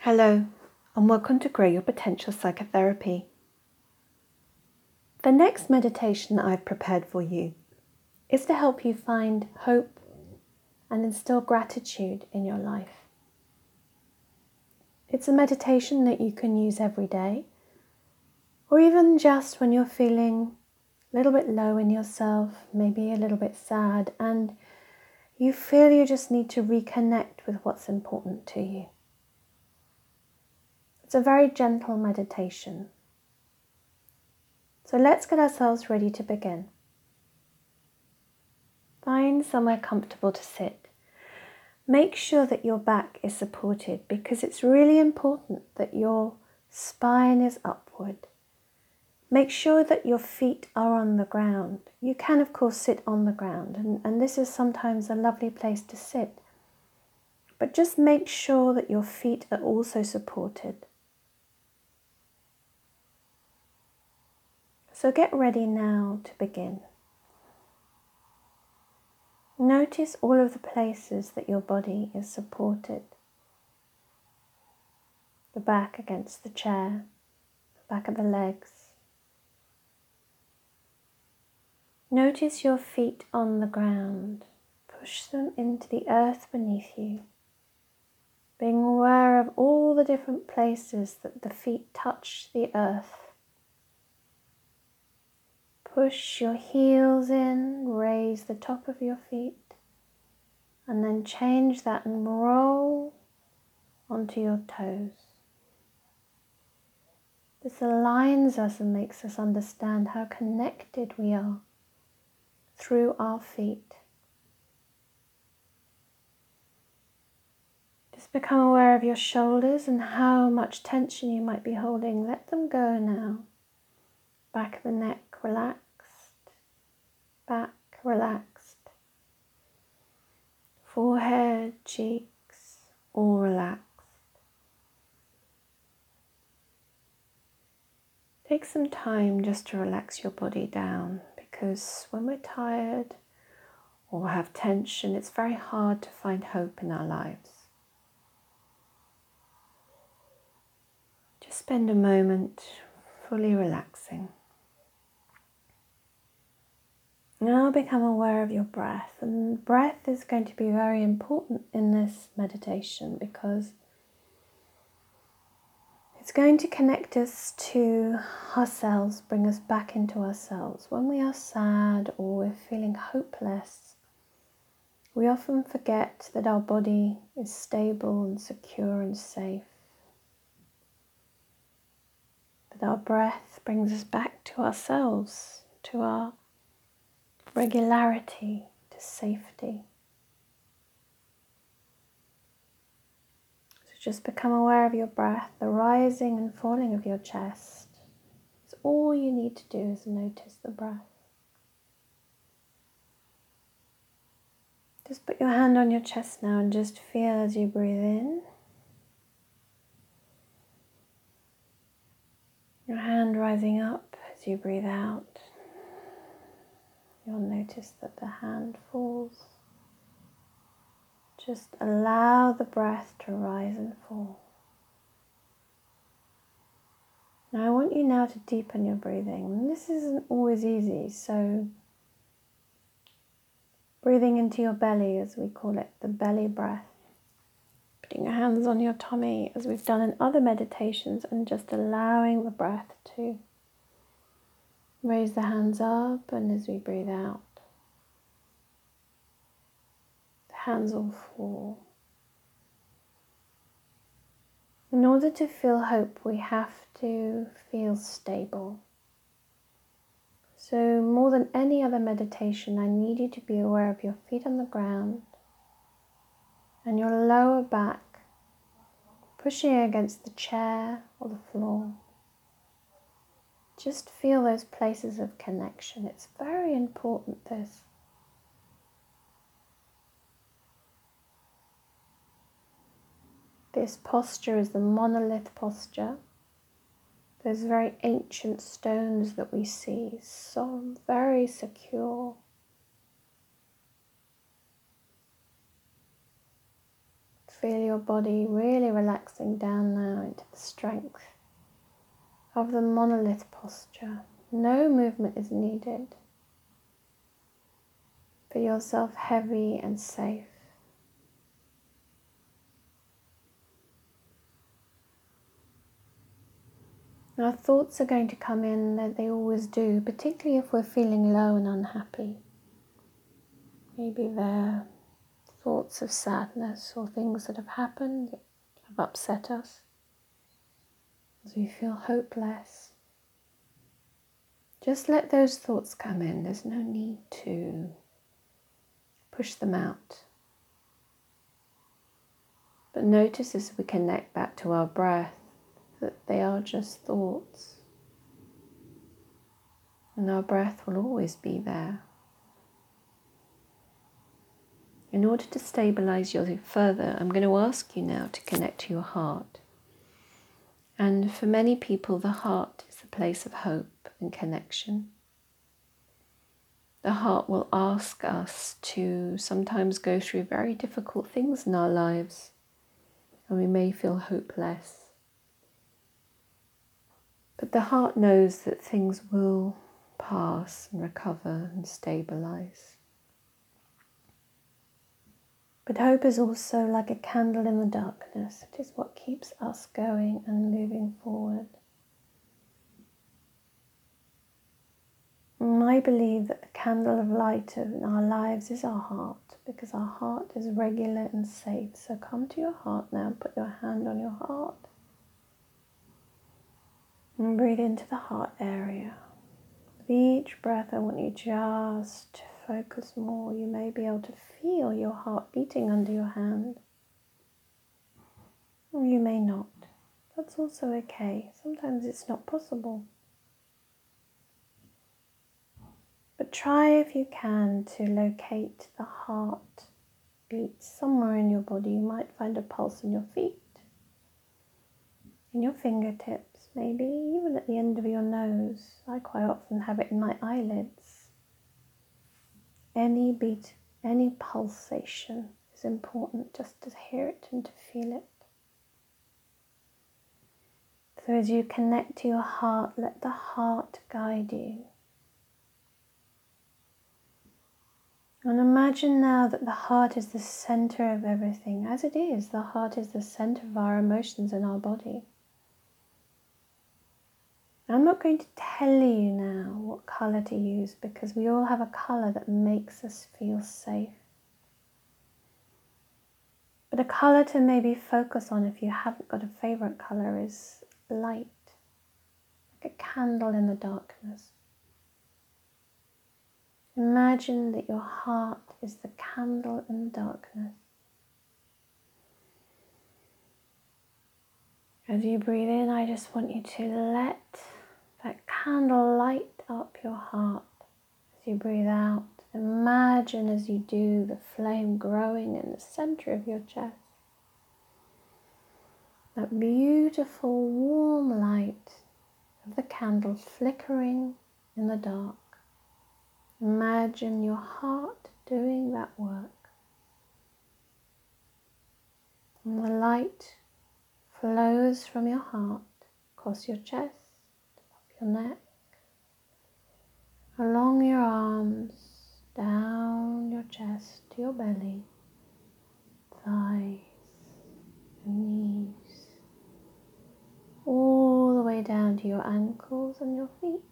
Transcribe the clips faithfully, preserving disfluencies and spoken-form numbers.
Hello, and welcome to Grow Your Potential Psychotherapy. The next meditation I've prepared for you is to help you find hope and instill gratitude in your life. It's a meditation that you can use every day, or even just when you're feeling a little bit low in yourself, maybe a little bit sad, and you feel you just need to reconnect with what's important to you. It's a very gentle meditation. So let's get ourselves ready to begin. Find somewhere comfortable to sit. Make sure that your back is supported because it's really important that your spine is upward. Make sure that your feet are on the ground. You can of course sit on the ground and, and this is sometimes a lovely place to sit. But just make sure that your feet are also supported. So get ready now to begin. Notice all of the places that your body is supported. The back against the chair, the back of the legs. Notice your feet on the ground. Push them into the earth beneath you, being aware of all the different places that the feet touch the earth. Push your heels in, raise the top of your feet, and then change that and roll onto your toes. This aligns us and makes us understand how connected we are through our feet. Just become aware of your shoulders and how much tension you might be holding. Let them go now. Back of the neck relaxed, back relaxed, forehead, cheeks, all relaxed. Take some time just to relax your body down because when we're tired or have tension, it's very hard to find hope in our lives. Just spend a moment fully relaxing. Now become aware of your breath, and breath is going to be very important in this meditation because it's going to connect us to ourselves, bring us back into ourselves. When we are sad or we're feeling hopeless, we often forget that our body is stable and secure and safe. That our breath brings us back to ourselves, to our regularity, to safety. So just become aware of your breath, the rising and falling of your chest. So all you need to do is notice the breath. Just put your hand on your chest now and just feel as you breathe in. Your hand rising up as you breathe out. You'll notice that the hand falls. Just allow the breath to rise and fall. Now I want you now to deepen your breathing. And this isn't always easy, so breathing into your belly, as we call it, the belly breath. Putting your hands on your tummy, as we've done in other meditations, and just allowing the breath to raise the hands up, and as we breathe out, the hands will fall. In order to feel hope, we have to feel stable. So more than any other meditation, I need you to be aware of your feet on the ground and your lower back pushing against the chair or the floor. Just feel those places of connection. It's very important, this. This posture is the monolith posture. Those very ancient stones that we see, so very secure. feel your body really relaxing down now into the strength of the monolith posture. No movement is needed. Feel yourself heavy and safe. Our thoughts are going to come in, that they always do, particularly if we're feeling low and unhappy. Maybe they're thoughts of sadness or things that have happened that have upset us. As we feel hopeless, just let those thoughts come in. There's no need to push them out. But notice as we connect back to our breath that they are just thoughts. And our breath will always be there. In order to stabilize you further, I'm going to ask you now to connect to your heart. And for many people, the heart is the place of hope and connection. The heart will ask us to sometimes go through very difficult things in our lives, and we may feel hopeless. But the heart knows that things will pass and recover and stabilize. But hope is also like a candle in the darkness. It is what keeps us going and moving forward. And I believe that the candle of light in our lives is our heart, because our heart is regular and safe. So come to your heart now and put your hand on your heart. And breathe into the heart area. With each breath, I want you just to focus more. You may be able to feel your heart beating under your hand. Or you may not. That's also okay. Sometimes it's not possible. But try if you can to locate the heart beat somewhere in your body. You might find a pulse in your feet, in your fingertips, maybe even at the end of your nose. I quite often have it in my eyelids. Any beat, any pulsation is important, just to hear it and to feel it. So as you connect to your heart, let the heart guide you. And imagine now that the heart is the center of everything. As it is, the heart is the center of our emotions in our body. I'm not going to tell you now what color to use, because we all have a color that makes us feel safe. But a color to maybe focus on, if you haven't got a favorite color, is light, like a candle in the darkness. Imagine that your heart is the candle in the darkness. As you breathe in, I just want you to let that candle light up your heart. As you breathe out, imagine as you do the flame growing in the center of your chest. That beautiful warm light of the candle flickering in the dark. Imagine your heart doing that work. And the light flows from your heart across your chest, up your neck, along your arms, down your chest to your belly, thighs and knees, all the way down to your ankles and your feet.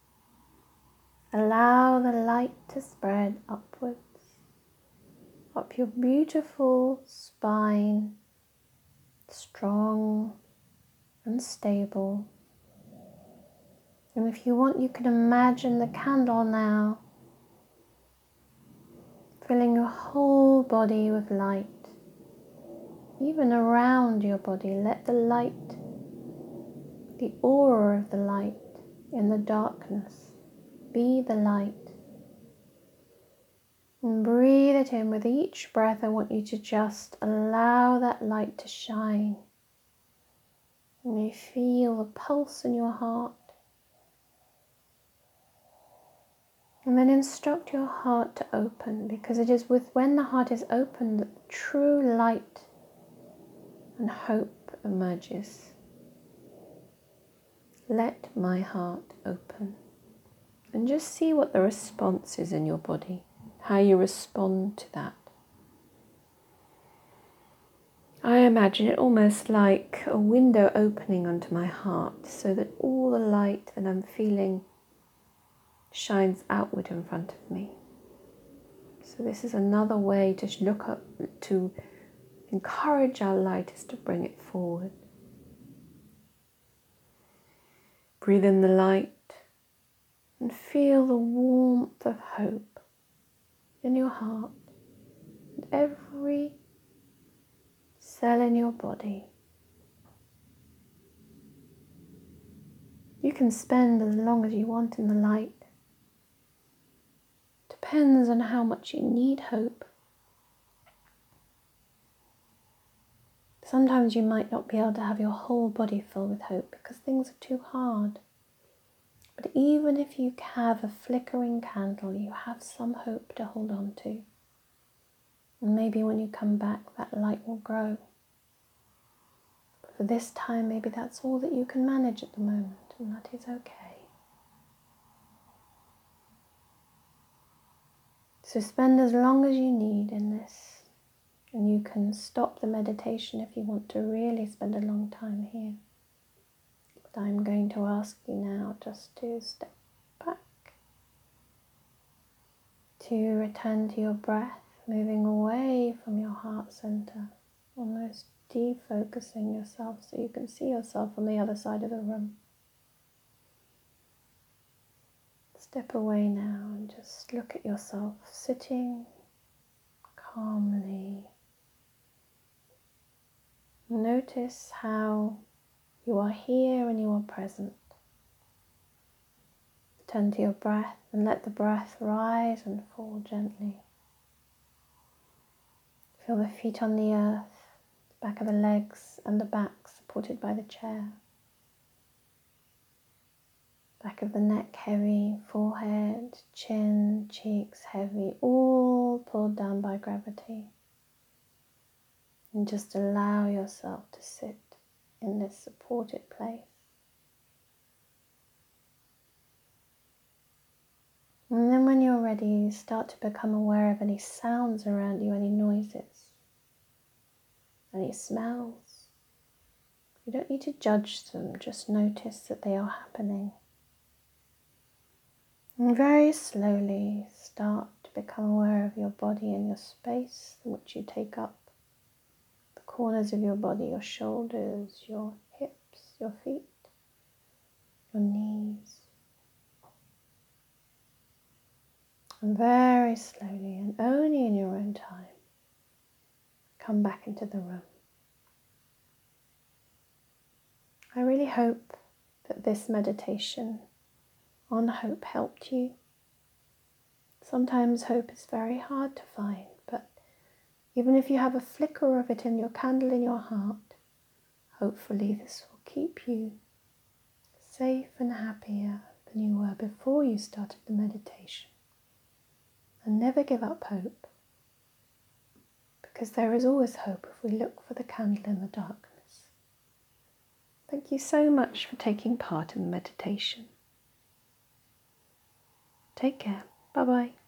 Allow the light to spread upwards, up your beautiful spine, strong and stable. And if you want, you can imagine the candle now filling your whole body with light. Even around your body, let the light, the aura of the light in the darkness, be the light. And breathe it in. With each breath, I want you to just allow that light to shine. You may feel the pulse in your heart. And then instruct your heart to open, because it is with when the heart is open that true light and hope emerges. Let my heart open. And just see what the response is in your body, how you respond to that. I imagine it almost like a window opening onto my heart so that all the light that I'm feeling shines outward in front of me. So this is another way to look up, to encourage our light, is to bring it forward. Breathe in the light and feel the warmth of hope in your heart and every cell in your body. You can spend as long as you want in the light. Depends on how much you need hope. Sometimes you might not be able to have your whole body filled with hope because things are too hard. But even if you have a flickering candle, you have some hope to hold on to. And maybe when you come back, that light will grow. But for this time, maybe that's all that you can manage at the moment, and that is okay. So spend as long as you need in this, and you can stop the meditation if you want to really spend a long time here. But I'm going to ask you now just to step back, to return to your breath, moving away from your heart center, almost defocusing yourself so you can see yourself on the other side of the room. Step away now and just look at yourself sitting calmly. Notice how you are here and you are present. Turn to your breath and let the breath rise and fall gently. Feel the feet on the earth, the back of the legs and the back supported by the chair. Back of the neck heavy, forehead, chin, cheeks heavy, all pulled down by gravity. And just allow yourself to sit in this supported place. And then when you're ready, start to become aware of any sounds around you, any noises, any smells. You don't need to judge them, just notice that they are happening. And very slowly start to become aware of your body and your space which you take up. The corners of your body, your shoulders, your hips, your feet, your knees. And very slowly and only in your own time, come back into the room. I really hope that this meditation on hope helped you. Sometimes hope is very hard to find, but even if you have a flicker of it in your candle in your heart, hopefully this will keep you safe and happier than you were before you started the meditation. And never give up hope, because there is always hope if we look for the candle in the darkness. Thank you so much for taking part in the meditation. Take care. Bye-bye.